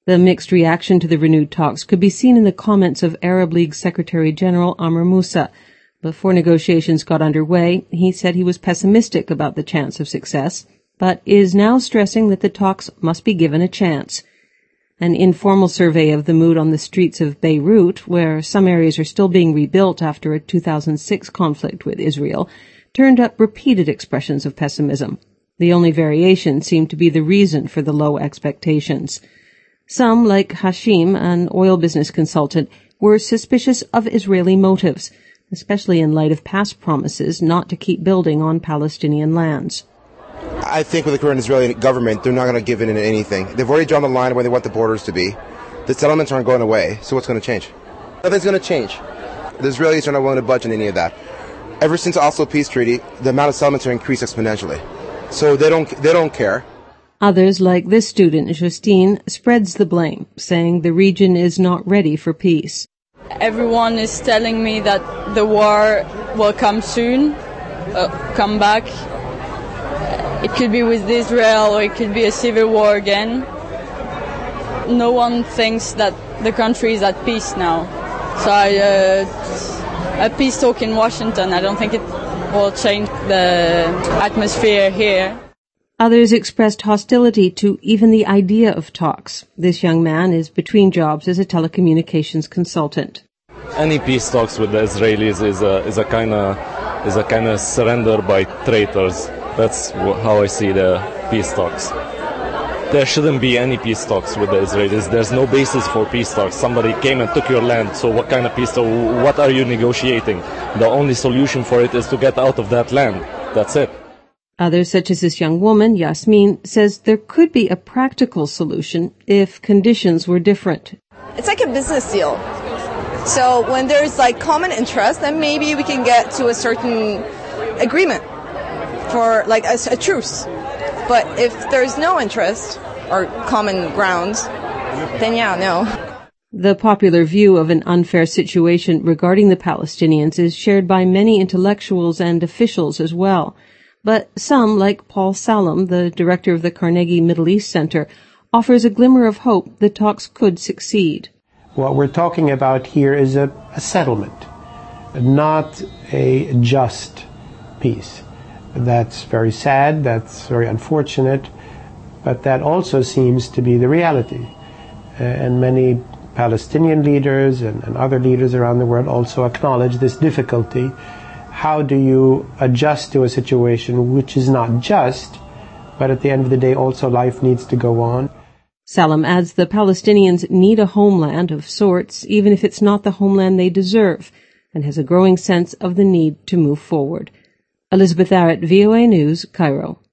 The mixed reaction to the renewed talks could be seen in the comments of Arab League Secretary-General Amr Moussa. Before negotiations got underway, he said he was pessimistic about the chance of success, but is now stressing that the talks must be given a chance. An informal survey of the mood on the streets of Beirut, where some areas are still being rebuilt after a 2006 conflict with Israel, turned up repeated expressions of pessimism. The only variation seemed to be the reason for the low expectations. Some, like Hashim, an oil business consultant, were suspicious of Israeli motives, especially in light of past promises not to keep building on Palestinian lands. I think with the current Israeli government, they're not going to give in anything. They've already drawn the line where they want the borders to be. The settlements aren't going away, so what's going to change? Nothing's going to change. The Israelis are not willing to budge on any of that. Ever since the Oslo Peace Treaty, the amount of settlements are increased exponentially. So they don't care. Others, like this student, Justine, spreads the blame, saying the region is not ready for peace. Everyone is telling me that the war will come soon, come back. It could be with Israel or it could be a civil war again. No one thinks that the country is at peace now. So a peace talk in Washington, I don't think it will change the atmosphere here. Others expressed hostility to even the idea of talks. This young man is between jobs as a telecommunications consultant. Any peace talks with the Israelis is a kind of surrender by traitors. That's how I see the peace talks. There shouldn't be any peace talks with the Israelis. There's no basis for peace talks. Somebody came and took your land, so what kind of peace talk? What are you negotiating? The only solution for it is to get out of that land. That's it. Others, such as this young woman, Yasmin, says there could be a practical solution if conditions were different. It's like a business deal. So when there's common interest, then maybe we can get to a certain agreement for a truce. But if there's no interest or common grounds, then no. The popular view of an unfair situation regarding the Palestinians is shared by many intellectuals and officials as well. But some, like Paul Salem, the director of the Carnegie Middle East Center, offers a glimmer of hope the talks could succeed. What we're talking about here is a settlement, not a just peace. That's very sad, that's very unfortunate, but that also seems to be the reality. And many Palestinian leaders and other leaders around the world also acknowledge this difficulty. How do you adjust to a situation which is not just, but at the end of the day also life needs to go on? Salem adds the Palestinians need a homeland of sorts, even if it's not the homeland they deserve, and has a growing sense of the need to move forward. Elizabeth Arrett, VOA News, Cairo.